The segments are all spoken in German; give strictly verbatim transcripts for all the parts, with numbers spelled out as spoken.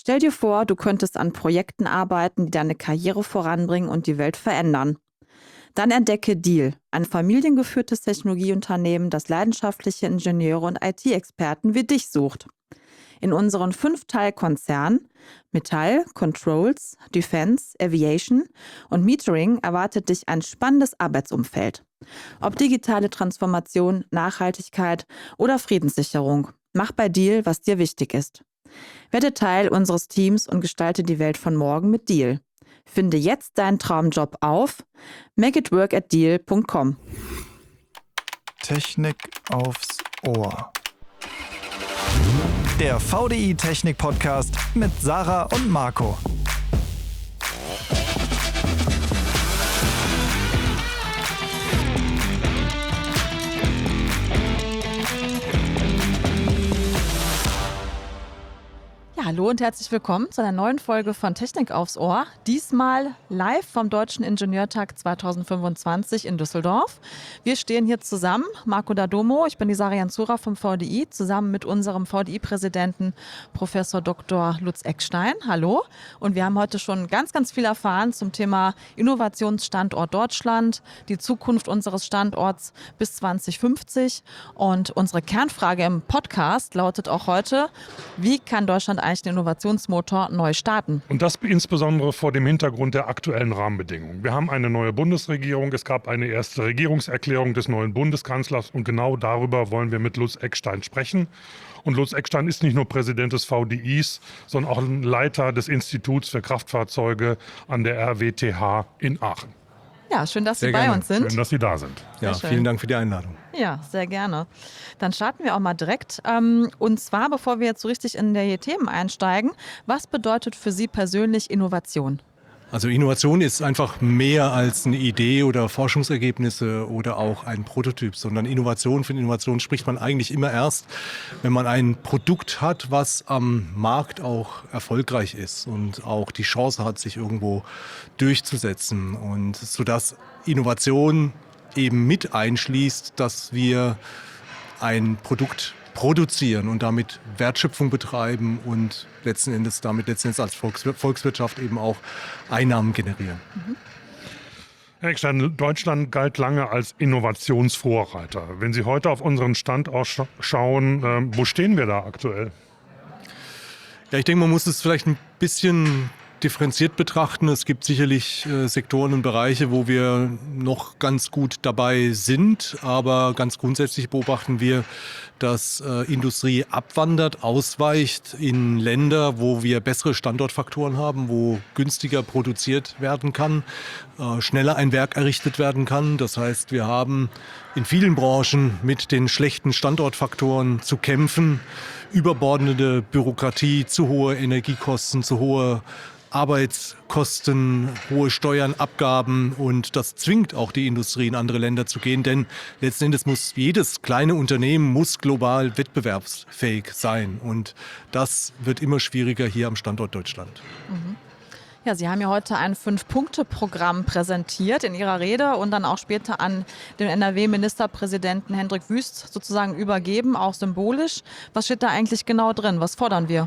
Stell dir vor, du könntest an Projekten arbeiten, die deine Karriere voranbringen und die Welt verändern. Dann entdecke Diehl, ein familiengeführtes Technologieunternehmen, das leidenschaftliche Ingenieure und I T-Experten wie dich sucht. In unseren fünf Teilkonzernen Metall, Controls, Defense, Aviation und Metering erwartet dich ein spannendes Arbeitsumfeld. Ob digitale Transformation, Nachhaltigkeit oder Friedenssicherung, mach bei Diehl, was dir wichtig ist. Werde Teil unseres Teams und gestalte die Welt von morgen mit Diehl. Finde jetzt deinen Traumjob auf make it work at diehl punkt com. Technik aufs Ohr. Der V D I Technik Podcast mit Sarah und Marco. Ja, hallo und herzlich willkommen zu einer neuen Folge von Technik aufs Ohr. Diesmal live vom Deutschen Ingenieurtag zweitausendfünfundzwanzig in Düsseldorf. Wir stehen hier zusammen, Marco Dadomo, ich bin die Sarah Jansura vom V D I, zusammen mit unserem V D I-Präsidenten Professor Doktor Lutz Eckstein. Hallo. Und wir haben heute schon ganz, ganz viel erfahren zum Thema Innovationsstandort Deutschland, die Zukunft unseres Standorts bis zwanzig fünfzig. Und unsere Kernfrage im Podcast lautet auch heute: Wie kann Deutschland eigentlich den Innovationsmotor neu starten? Und das insbesondere vor dem Hintergrund der aktuellen Rahmenbedingungen. Wir haben eine neue Bundesregierung, es gab eine erste Regierungserklärung des neuen Bundeskanzlers und genau darüber wollen wir mit Lutz Eckstein sprechen. Und Lutz Eckstein ist nicht nur Präsident des V D Is, sondern auch Leiter des Instituts für Kraftfahrzeuge an der R W T H in Aachen. Ja, schön, dass Sehr Sie bei gerne. uns sind. Schön, dass Sie da sind. Ja, schön. vielen Dank für die Einladung. Ja, sehr gerne. Dann starten wir auch mal direkt. Ähm, Und zwar, bevor wir jetzt so richtig in die Themen einsteigen, was bedeutet für Sie persönlich Innovation? Also Innovation ist einfach mehr als eine Idee oder Forschungsergebnisse oder auch ein Prototyp, sondern Innovation, von Innovation spricht man eigentlich immer erst, wenn man ein Produkt hat, was am Markt auch erfolgreich ist und auch die Chance hat, sich irgendwo durchzusetzen. Und sodass Innovation eben mit einschließt, dass wir ein Produkt produzieren und damit Wertschöpfung betreiben und letzten Endes damit letzten Endes als Volkswir- Volkswirtschaft eben auch Einnahmen generieren. Mhm. Herr Eckstein, Deutschland galt lange als Innovationsvorreiter. Wenn Sie heute auf unseren Standort sch- schauen, äh, wo stehen wir da aktuell? Ja, ich denke, man muss es vielleicht ein bisschen differenziert betrachten. Es gibt sicherlich äh, Sektoren und Bereiche, wo wir noch ganz gut dabei sind, aber ganz grundsätzlich beobachten wir, dass äh, Industrie abwandert, ausweicht in Länder, wo wir bessere Standortfaktoren haben, wo günstiger produziert werden kann, äh, schneller ein Werk errichtet werden kann. Das heißt, wir haben in vielen Branchen mit den schlechten Standortfaktoren zu kämpfen, überbordende Bürokratie, zu hohe Energiekosten, zu hohe Arbeitskosten, hohe Steuern, Abgaben, und das zwingt auch die Industrie, in andere Länder zu gehen, denn letzten Endes muss jedes kleine Unternehmen muss global wettbewerbsfähig sein, und das wird immer schwieriger hier am Standort Deutschland. Mhm. Ja, Sie haben ja heute ein Fünf-Punkte-Programm präsentiert in Ihrer Rede und dann auch später an den N R W-Ministerpräsidenten Hendrik Wüst sozusagen übergeben, auch symbolisch. Was steht da eigentlich genau drin? Was fordern wir?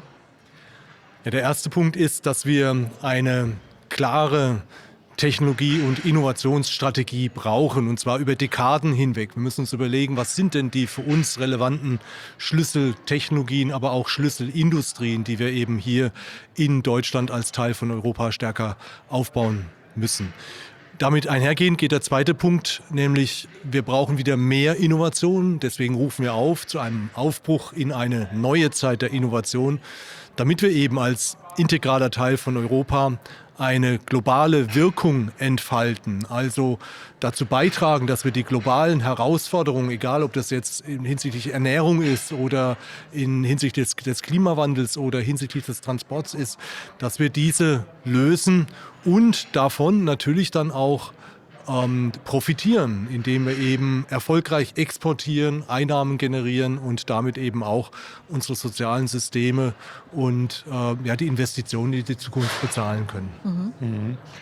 Ja, der erste Punkt ist, dass wir eine klare Technologie- und Innovationsstrategie brauchen, und zwar über Dekaden hinweg. Wir müssen uns überlegen, was sind denn die für uns relevanten Schlüsseltechnologien, aber auch Schlüsselindustrien, die wir eben hier in Deutschland als Teil von Europa stärker aufbauen müssen. Damit einhergehend geht der zweite Punkt, nämlich wir brauchen wieder mehr Innovation. Deswegen rufen wir auf zu einem Aufbruch in eine neue Zeit der Innovation, damit wir eben als integraler Teil von Europa eine globale Wirkung entfalten, also dazu beitragen, dass wir die globalen Herausforderungen, egal ob das jetzt hinsichtlich Ernährung ist oder in hinsichtlich des, des Klimawandels oder hinsichtlich des Transports ist, dass wir diese lösen und davon natürlich dann auch ähm, profitieren, indem wir eben erfolgreich exportieren, Einnahmen generieren und damit eben auch unsere sozialen Systeme und äh, ja, die Investitionen in die Zukunft bezahlen können. Mhm.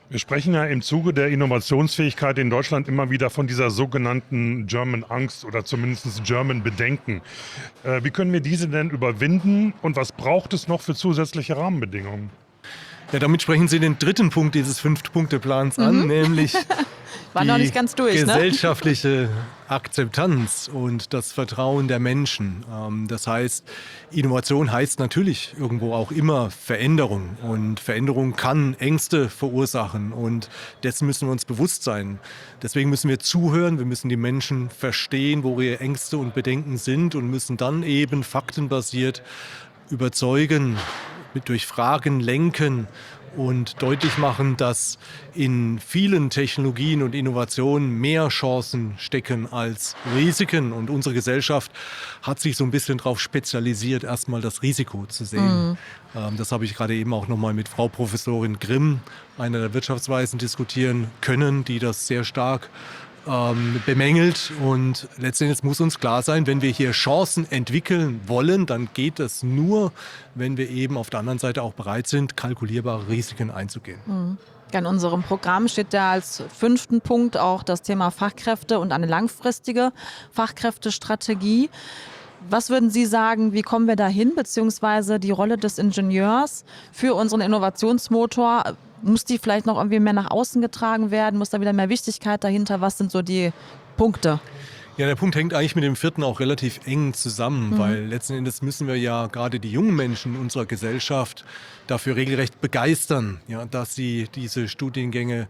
Wir sprechen ja im Zuge der Innovationsfähigkeit in Deutschland immer wieder von dieser sogenannten German Angst oder zumindest German Bedenken. Äh, wie können wir diese denn überwinden und was braucht es noch für zusätzliche Rahmenbedingungen? Ja, damit sprechen Sie den dritten Punkt dieses Fünf-Punkte-Plans an, Mhm. nämlich War die noch nicht ganz durch, ne? gesellschaftliche Akzeptanz und das Vertrauen der Menschen. Ähm, das heißt, Innovation heißt natürlich irgendwo auch immer Veränderung. Und Veränderung kann Ängste verursachen. Und dessen müssen wir uns bewusst sein. Deswegen müssen wir zuhören, wir müssen die Menschen verstehen, wo ihre Ängste und Bedenken sind und müssen dann eben faktenbasiert überzeugen, mit durch Fragen lenken und deutlich machen, dass in vielen Technologien und Innovationen mehr Chancen stecken als Risiken. Und unsere Gesellschaft hat sich so ein bisschen darauf spezialisiert, erstmal das Risiko zu sehen. Mhm. Ähm, das habe ich gerade eben auch nochmal mit Frau Professorin Grimm, einer der Wirtschaftsweisen, diskutieren können, die das sehr stark Ähm, bemängelt. Und letztendlich muss uns klar sein, wenn wir hier Chancen entwickeln wollen, dann geht das nur, wenn wir eben auf der anderen Seite auch bereit sind, kalkulierbare Risiken einzugehen. Mhm. In unserem Programm steht ja als fünften Punkt auch das Thema Fachkräfte und eine langfristige Fachkräftestrategie. Was würden Sie sagen, wie kommen wir dahin, beziehungsweise die Rolle des Ingenieurs für unseren Innovationsmotor, muss die vielleicht noch irgendwie mehr nach außen getragen werden? Muss da wieder mehr Wichtigkeit dahinter? Was sind so die Punkte? Ja, der Punkt hängt eigentlich mit dem vierten auch relativ eng zusammen, mhm. weil letzten Endes müssen wir ja gerade die jungen Menschen unserer Gesellschaft dafür regelrecht begeistern, ja, dass sie diese Studiengänge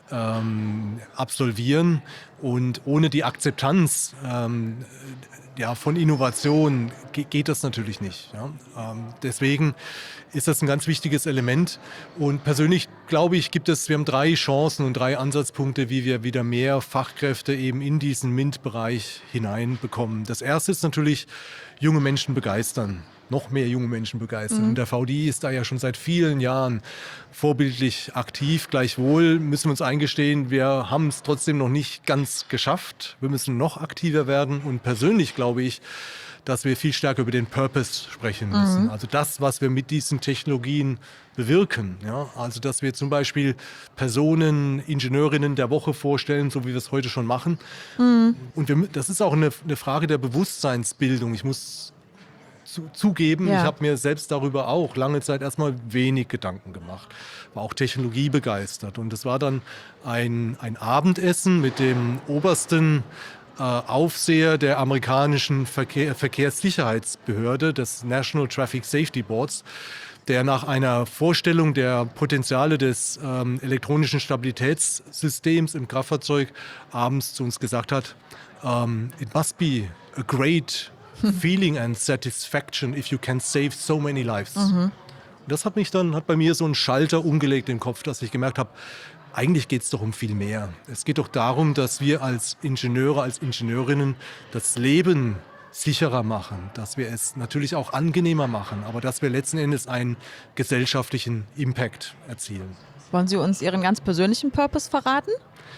ähm, absolvieren. Und ohne die Akzeptanz ähm, ja, von Innovation ge- geht das natürlich nicht. Ja. Ähm, deswegen ist das ein ganz wichtiges Element. Und persönlich glaube ich, gibt es, wir haben drei Chancen und drei Ansatzpunkte, wie wir wieder mehr Fachkräfte eben in diesen MINT-Bereich hineinbekommen. Das erste ist natürlich, junge Menschen begeistern. Noch mehr junge Menschen begeistern. Mhm. Und der V D I ist da ja schon seit vielen Jahren vorbildlich aktiv. Gleichwohl müssen wir uns eingestehen, wir haben es trotzdem noch nicht ganz geschafft. Wir müssen noch aktiver werden. Und persönlich glaube ich, dass wir viel stärker über den Purpose sprechen müssen. Mhm. Also das, was wir mit diesen Technologien bewirken. Ja? Also dass wir zum Beispiel Personen, Ingenieurinnen der Woche vorstellen, so wie wir es heute schon machen. Mhm. Und wir, das ist auch eine, eine Frage der Bewusstseinsbildung. Ich muss zu, zugeben, ja. ich habe mir selbst darüber auch lange Zeit erstmal wenig Gedanken gemacht. War auch technologiebegeistert. Und es war dann ein, ein Abendessen mit dem obersten Aufseher der amerikanischen Verkehr, Verkehrssicherheitsbehörde, des National Traffic Safety Boards, der nach einer Vorstellung der Potenziale des ähm, elektronischen Stabilitätssystems im Kraftfahrzeug abends zu uns gesagt hat, um, it must be a great feeling and satisfaction if you can save so many lives. Mhm. Und das hat mich dann, hat bei mir so einen Schalter umgelegt im Kopf, dass ich gemerkt habe, eigentlich geht es doch um viel mehr. Es geht doch darum, dass wir als Ingenieure, als Ingenieurinnen das Leben sicherer machen, dass wir es natürlich auch angenehmer machen, aber dass wir letzten Endes einen gesellschaftlichen Impact erzielen. Wollen Sie uns Ihren ganz persönlichen Purpose verraten?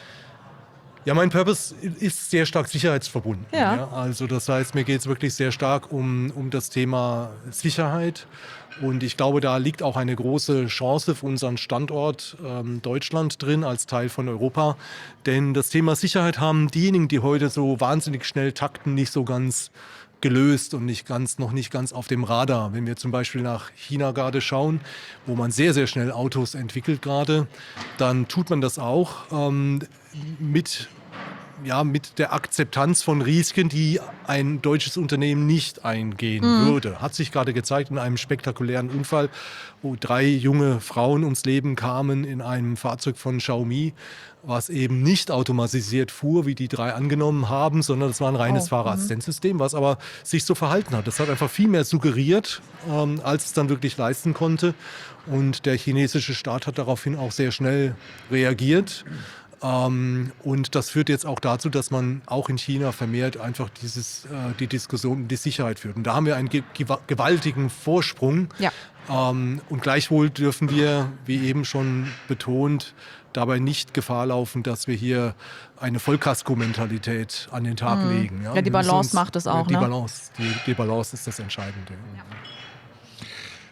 Ja, mein Purpose ist sehr stark sicherheitsverbunden. Ja. Ja, also das heißt, mir geht es wirklich sehr stark um, um das Thema Sicherheit. Und ich glaube, da liegt auch eine große Chance für unseren Standort ähm, Deutschland drin als Teil von Europa. Denn das Thema Sicherheit haben diejenigen, die heute so wahnsinnig schnell takten, nicht so ganz gelöst und nicht ganz, noch nicht ganz auf dem Radar. Wenn wir zum Beispiel nach China gerade schauen, wo man sehr, sehr schnell Autos entwickelt gerade, dann tut man das auch ähm, mit Ja, mit der Akzeptanz von Risiken, die ein deutsches Unternehmen nicht eingehen mhm. würde. Hat sich gerade gezeigt in einem spektakulären Unfall, wo drei junge Frauen ums Leben kamen in einem Fahrzeug von Xiaomi, was eben nicht automatisiert fuhr, wie die drei angenommen haben, sondern es war ein reines oh, Fahrerassistenzsystem, was aber sich so verhalten hat. Das hat einfach viel mehr suggeriert, ähm, als es dann wirklich leisten konnte. Und der chinesische Staat hat daraufhin auch sehr schnell reagiert. Ähm, und das führt jetzt auch dazu, dass man auch in China vermehrt einfach dieses, äh, die Diskussion um die Sicherheit führt. Und da haben wir einen ge- gewaltigen Vorsprung. Ja. Ähm, und gleichwohl dürfen wir, wie eben schon betont, dabei nicht Gefahr laufen, dass wir hier eine Vollkasko-Mentalität an den Tag mhm. legen. Ja, ja die Balance uns, macht es auch. Die, ne? Balance, die, die Balance ist das Entscheidende. Ja.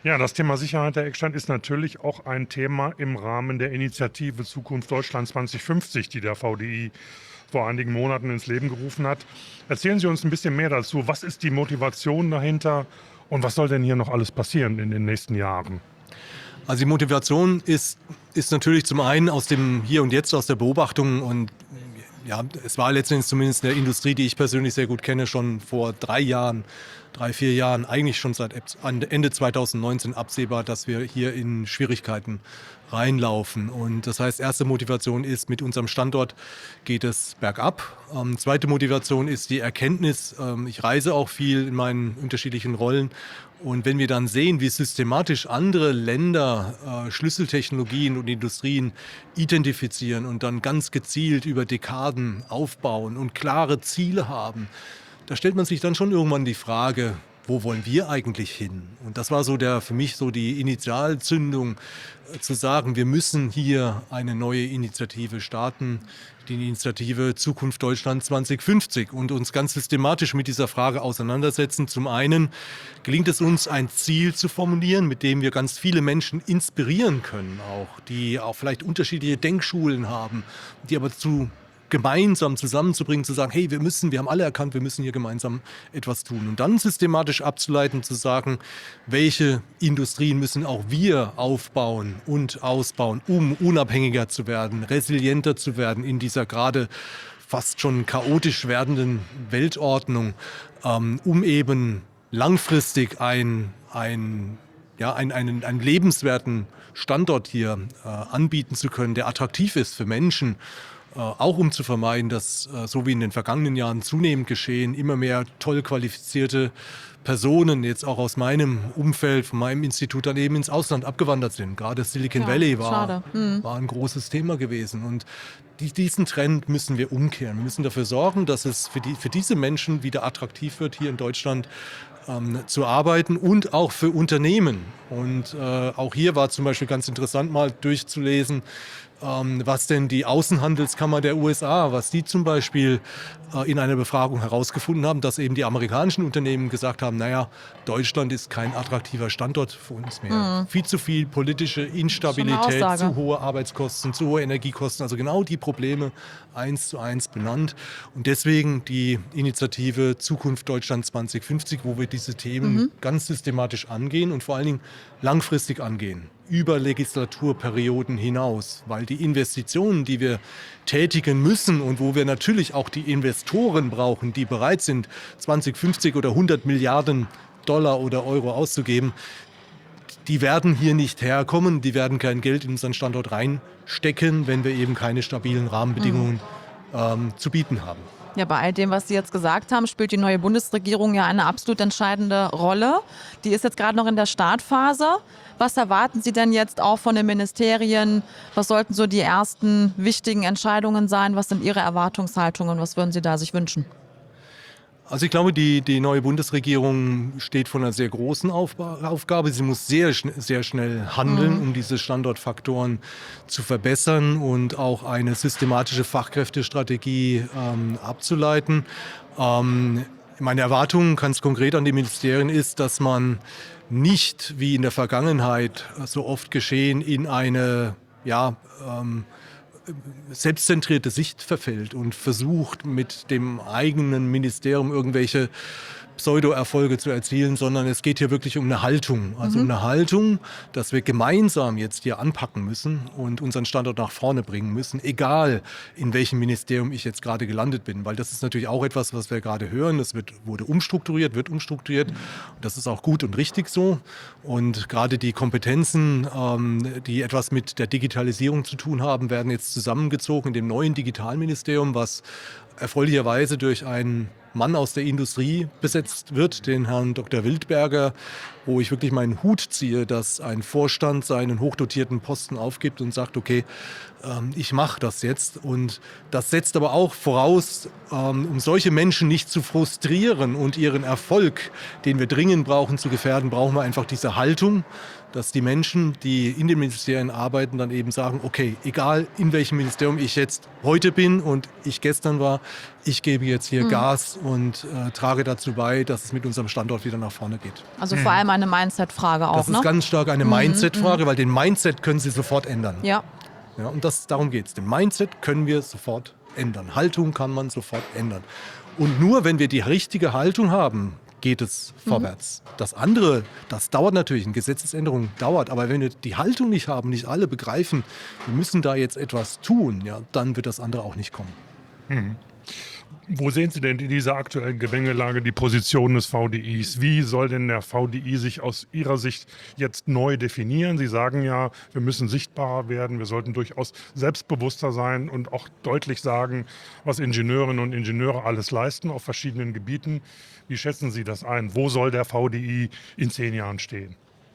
Ja, das Thema Sicherheit der Eckstein ist natürlich auch ein Thema im Rahmen der Initiative Zukunft Deutschland zwanzig fünfzig, die der V D I vor einigen Monaten ins Leben gerufen hat. Erzählen Sie uns ein bisschen mehr dazu. Was ist die Motivation dahinter und was soll denn hier noch alles passieren in den nächsten Jahren? Also die Motivation ist, ist natürlich zum einen aus dem Hier und Jetzt, aus der Beobachtung und ja, es war letztendlich zumindest in der Industrie, die ich persönlich sehr gut kenne, schon vor drei Jahren, drei, vier Jahren, eigentlich schon seit Ende zweitausendneunzehn absehbar, dass wir hier in Schwierigkeiten reinlaufen. Und das heißt, erste Motivation ist, mit unserem Standort geht es bergab. Ähm, zweite Motivation ist die Erkenntnis, ähm, ich reise auch viel in meinen unterschiedlichen Rollen. Und wenn wir dann sehen, wie systematisch andere Länder äh, Schlüsseltechnologien und Industrien identifizieren und dann ganz gezielt über Dekaden aufbauen und klare Ziele haben, da stellt man sich dann schon irgendwann die Frage, wo wollen wir eigentlich hin? Und das war so der, für mich so die Initialzündung, äh, zu sagen, wir müssen hier eine neue Initiative starten, die Initiative Zukunft Deutschland zwanzig fünfzig und uns ganz systematisch mit dieser Frage auseinandersetzen. Zum einen gelingt es uns, ein Ziel zu formulieren, mit dem wir ganz viele Menschen inspirieren können, auch die auch vielleicht unterschiedliche Denkschulen haben, die aber zu gemeinsam zusammenzubringen, zu sagen, hey, wir müssen, wir haben alle erkannt, wir müssen hier gemeinsam etwas tun. Und dann systematisch abzuleiten, zu sagen, welche Industrien müssen auch wir aufbauen und ausbauen, um unabhängiger zu werden, resilienter zu werden in dieser gerade fast schon chaotisch werdenden Weltordnung, ähm, um eben langfristig ein, ein, ja, ein, einen, einen lebenswerten Standort hier äh, anbieten zu können, der attraktiv ist für Menschen. Äh, auch um zu vermeiden, dass, äh, so wie in den vergangenen Jahren zunehmend geschehen, immer mehr toll qualifizierte Personen, jetzt auch aus meinem Umfeld, von meinem Institut, dann eben ins Ausland abgewandert sind. Gerade Silicon Ja, Valley war, schade. Mhm. war ein großes Thema gewesen. Und die, diesen Trend müssen wir umkehren. Wir müssen dafür sorgen, dass es für, die, für diese Menschen wieder attraktiv wird, hier in Deutschland ähm, zu arbeiten und auch für Unternehmen. Und äh, auch hier war zum Beispiel ganz interessant mal durchzulesen, ähm, was denn die Außenhandelskammer der U S A, was die zum Beispiel äh, in einer Befragung herausgefunden haben, dass eben die amerikanischen Unternehmen gesagt haben, naja, Deutschland ist kein attraktiver Standort für uns mehr. Mhm. Viel zu viel politische Instabilität, zu hohe Arbeitskosten, zu hohe Energiekosten, also genau die Probleme eins zu eins benannt. Und deswegen die Initiative Zukunft Deutschland zwanzig fünfzig, wo wir diese Themen mhm. ganz systematisch angehen und vor allen Dingen langfristig angehen, über Legislaturperioden hinaus, weil die Investitionen, die wir tätigen müssen und wo wir natürlich auch die Investoren brauchen, die bereit sind, zwanzig fünfzig oder hundert Milliarden Dollar oder Euro auszugeben, die werden hier nicht herkommen, die werden kein Geld in unseren Standort reinstecken, wenn wir eben keine stabilen Rahmenbedingungen mhm. ähm, zu bieten haben. Ja, bei all dem, was Sie jetzt gesagt haben, spielt die neue Bundesregierung ja eine absolut entscheidende Rolle. Die ist jetzt gerade noch in der Startphase. Was erwarten Sie denn jetzt auch von den Ministerien? Was sollten so die ersten wichtigen Entscheidungen sein? Was sind Ihre Erwartungshaltungen? Was würden Sie da sich wünschen? Also ich glaube, die, die neue Bundesregierung steht vor einer sehr großen Aufba- Aufgabe. Sie muss sehr, schn- sehr schnell handeln, mhm. um diese Standortfaktoren zu verbessern und auch eine systematische Fachkräftestrategie ähm, abzuleiten. Ähm, meine Erwartung, ganz konkret an die Ministerien, ist, dass man nicht, wie in der Vergangenheit so oft geschehen, in eine ja, ähm, selbstzentrierte Sicht verfällt und versucht, mit dem eigenen Ministerium irgendwelche Pseudo-Erfolge zu erzielen, sondern es geht hier wirklich um eine Haltung. Also mhm. um eine Haltung, dass wir gemeinsam jetzt hier anpacken müssen und unseren Standort nach vorne bringen müssen, egal in welchem Ministerium ich jetzt gerade gelandet bin. Weil das ist natürlich auch etwas, was wir gerade hören. Es wird, wurde umstrukturiert, wird umstrukturiert. Und das ist auch gut und richtig so. Und gerade die Kompetenzen, ähm, die etwas mit der Digitalisierung zu tun haben, werden jetzt zusammengezogen in dem neuen Digitalministerium, was erfreulicherweise durch einen Mann aus der Industrie besetzt wird, den Herrn Doktor Wildberger, wo ich wirklich meinen Hut ziehe, dass ein Vorstand seinen hochdotierten Posten aufgibt und sagt, okay, ähm, ich mache das jetzt. Und das setzt aber auch voraus, ähm, um solche Menschen nicht zu frustrieren und ihren Erfolg, den wir dringend brauchen, zu gefährden, brauchen wir einfach diese Haltung, dass die Menschen, die in den Ministerien arbeiten, dann eben sagen, okay, egal in welchem Ministerium ich jetzt heute bin und ich gestern war, ich gebe jetzt hier mhm. Gas und äh, trage dazu bei, dass es mit unserem Standort wieder nach vorne geht. Also vor allem eine Mindset-Frage auch, Das ist ne? ganz stark eine Mindset-Frage, weil den Mindset können Sie sofort ändern. Ja. Ja, und das, darum geht es. Den Mindset können wir sofort ändern. Haltung kann man sofort ändern. Und nur wenn wir die richtige Haltung haben, geht es mhm. vorwärts. Das andere, das dauert natürlich, eine Gesetzesänderung dauert, aber wenn wir die Haltung nicht haben, nicht alle begreifen, wir müssen da jetzt etwas tun, ja, dann wird das andere auch nicht kommen. Mhm. Wo sehen Sie denn in dieser aktuellen Gemengelage die Position des V D Is? Wie soll denn der V D I sich aus Ihrer Sicht jetzt neu definieren? Sie sagen ja, wir müssen sichtbarer werden, wir sollten durchaus selbstbewusster sein und auch deutlich sagen, was Ingenieurinnen und Ingenieure alles leisten auf verschiedenen Gebieten. Wie schätzen Sie das ein? Wo soll der V D I in zehn Jahren stehen?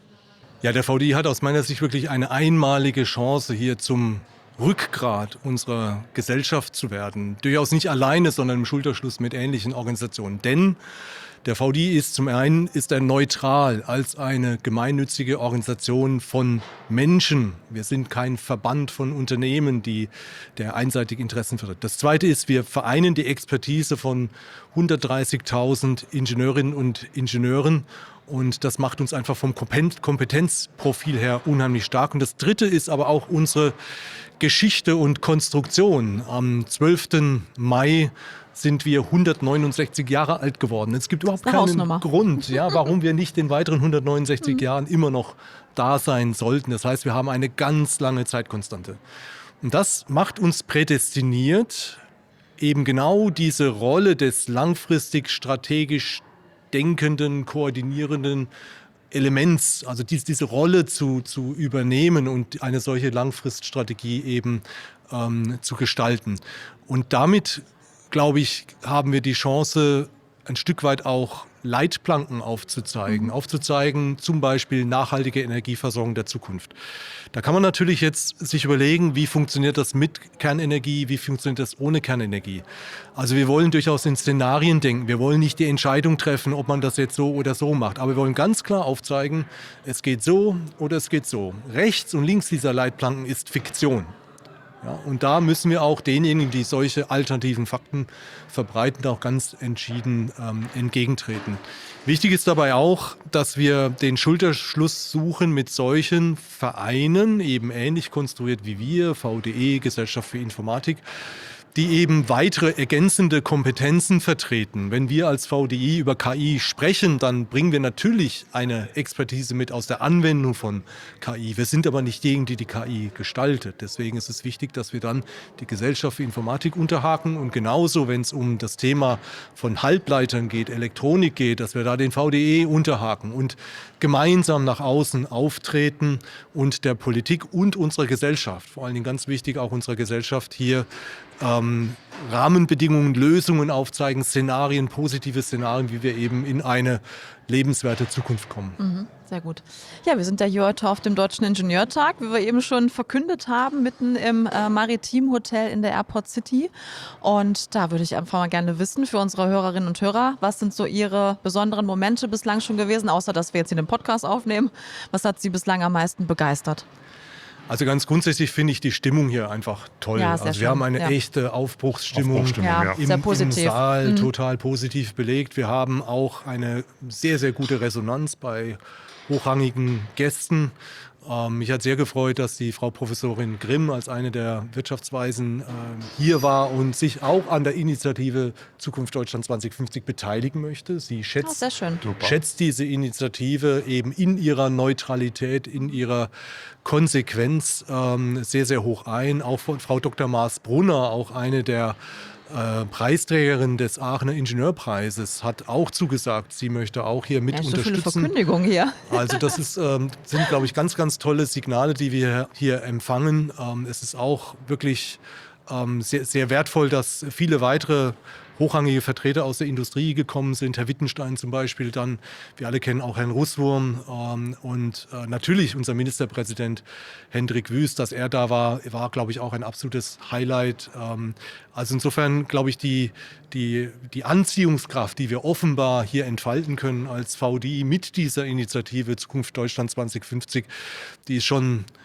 Ja, der V D I hat aus meiner Sicht wirklich eine einmalige Chance, hier zum Rückgrat unserer Gesellschaft zu werden. Durchaus nicht alleine, sondern im Schulterschluss mit ähnlichen Organisationen. Denn der V D I ist zum einen ist er neutral als eine gemeinnützige Organisation von Menschen. Wir sind kein Verband von Unternehmen, die der einseitig Interessen vertritt. Das Zweite ist, wir vereinen die Expertise von hundertdreißigtausend Ingenieurinnen und Ingenieuren. Und das macht uns einfach vom Kompetenzprofil her unheimlich stark. Und das Dritte ist aber auch unsere Geschichte und Konstruktion. Am zwölften Mai sind wir hundertneunundsechzig Jahre alt geworden. Es gibt überhaupt keinen Hausnummer. Grund, ja, warum wir nicht in weiteren hundertneunundsechzig Jahren immer noch da sein sollten. Das heißt, wir haben eine ganz lange Zeitkonstante. Und das macht uns prädestiniert, eben genau diese Rolle des langfristig strategisch denkenden, koordinierenden Elements, also dies, diese Rolle zu, zu übernehmen und eine solche Langfriststrategie eben ähm, zu gestalten. Und damit, glaube ich, haben wir die Chance, ein Stück weit auch Leitplanken aufzuzeigen, mhm. aufzuzeigen, zum Beispiel nachhaltige Energieversorgung der Zukunft. Da kann man natürlich jetzt sich überlegen, wie funktioniert das mit Kernenergie, wie funktioniert das ohne Kernenergie. Also wir wollen durchaus in Szenarien denken. Wir wollen nicht die Entscheidung treffen, ob man das jetzt so oder so macht. Aber wir wollen ganz klar aufzeigen, es geht so oder es geht so. Rechts und links dieser Leitplanken ist Fiktion. Ja, und da müssen wir auch denjenigen, die solche alternativen Fakten verbreiten, auch ganz entschieden ähm, entgegentreten. Wichtig ist dabei auch, dass wir den Schulterschluss suchen mit solchen Vereinen, eben ähnlich konstruiert wie wir, V D E, Gesellschaft für Informatik, die eben weitere ergänzende Kompetenzen vertreten. Wenn wir als V D I über K I sprechen, dann bringen wir natürlich eine Expertise mit aus der Anwendung von K I. Wir sind aber nicht diejenigen, die die K I gestaltet. Deswegen ist es wichtig, dass wir dann die Gesellschaft für Informatik unterhaken und genauso, wenn es um das Thema von Halbleitern geht, Elektronik geht, dass wir da den V D E unterhaken und gemeinsam nach außen auftreten und der Politik und unserer Gesellschaft, vor allen Dingen ganz wichtig auch unserer Gesellschaft hier Ähm, Rahmenbedingungen, Lösungen aufzeigen, Szenarien, positive Szenarien, wie wir eben in eine lebenswerte Zukunft kommen. Mhm, sehr gut. Ja, wir sind ja hier heute auf dem Deutschen Ingenieurtag, wie wir eben schon verkündet haben, mitten im äh, Maritim Hotel in der Airport City. Und da würde ich einfach mal gerne wissen für unsere Hörerinnen und Hörer, was sind so Ihre besonderen Momente bislang schon gewesen, außer dass wir jetzt hier den Podcast aufnehmen. Was hat Sie bislang am meisten begeistert? Also ganz grundsätzlich finde ich die Stimmung hier einfach toll. Ja, sehr also wir schön. haben eine Ja. echte Aufbruchsstimmung, Aufbruchsstimmung, Ja, ja. im, sehr im positiv. Saal, Mhm. total positiv belegt. Wir haben auch eine sehr, sehr gute Resonanz bei hochrangigen Gästen. Ähm, mich hat sehr gefreut, dass die Frau Professorin Grimm als eine der Wirtschaftsweisen äh, hier war und sich auch an der Initiative Zukunft Deutschland zwanzig fünfzig beteiligen möchte. Sie Oh, schätzt sehr schön. schätzt diese Initiative eben in ihrer Neutralität, in ihrer Konsequenz ähm, sehr, sehr hoch ein. Auch von Frau Doktor Maas-Brunner, auch eine der äh, Preisträgerinnen des Aachener Ingenieurpreises, hat auch zugesagt, sie möchte auch hier mit Ja, so viele unterstützen. Verkündigungen hier. Also das ist, ähm, sind, glaube ich, ganz, ganz tolle Signale, die wir hier empfangen. Ähm, es ist auch wirklich ähm, sehr, sehr wertvoll, dass viele weitere hochrangige Vertreter aus der Industrie gekommen sind. Herr Wittenstein zum Beispiel, dann, wir alle kennen auch Herrn Russwurm ähm, und äh, natürlich unser Ministerpräsident Hendrik Wüst, dass er da war, war, glaube ich, auch ein absolutes Highlight. Ähm, also insofern, glaube ich, die, die, die Anziehungskraft, die wir offenbar hier entfalten können als V D I mit dieser Initiative Zukunft Deutschland zwanzig fünfzig, die ist schon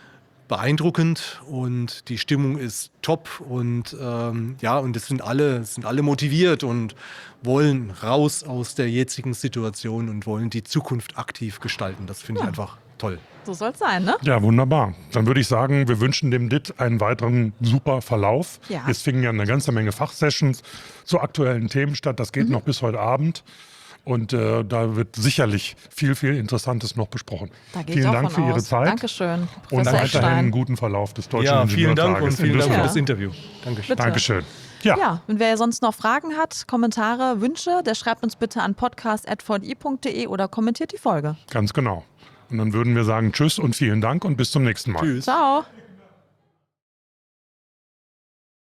beeindruckend und die Stimmung ist top und ähm, ja, und es sind alle, es sind alle motiviert und wollen raus aus der jetzigen Situation und wollen die Zukunft aktiv gestalten. Das finde ich Ja. einfach toll. So soll es sein, ne? Ja, wunderbar. Dann würde ich sagen, wir wünschen dem D I T einen weiteren super Verlauf. Ja. Es fingen ja eine ganze Menge Fachsessions zu aktuellen Themen statt. Das geht Mhm. noch bis heute Abend. Und äh, da wird sicherlich viel, viel Interessantes noch besprochen. Da gehe ich Vielen auch Dank von für Ihre aus. Zeit Dankeschön, und Professor weiterhin Eckstein. einen guten Verlauf des Deutschen Ja, vielen Dank und Ingenieurtages in vielen Dank für Düsseldorf. das Interview. Dankeschön. Bitte. Dankeschön. Ja. Ja, und wer sonst noch Fragen hat, Kommentare, Wünsche, der schreibt uns bitte an podcast at v d i punkt d e oder kommentiert die Folge. Ganz genau. Und dann würden wir sagen Tschüss und vielen Dank und bis zum nächsten Mal. Tschüss. Ciao.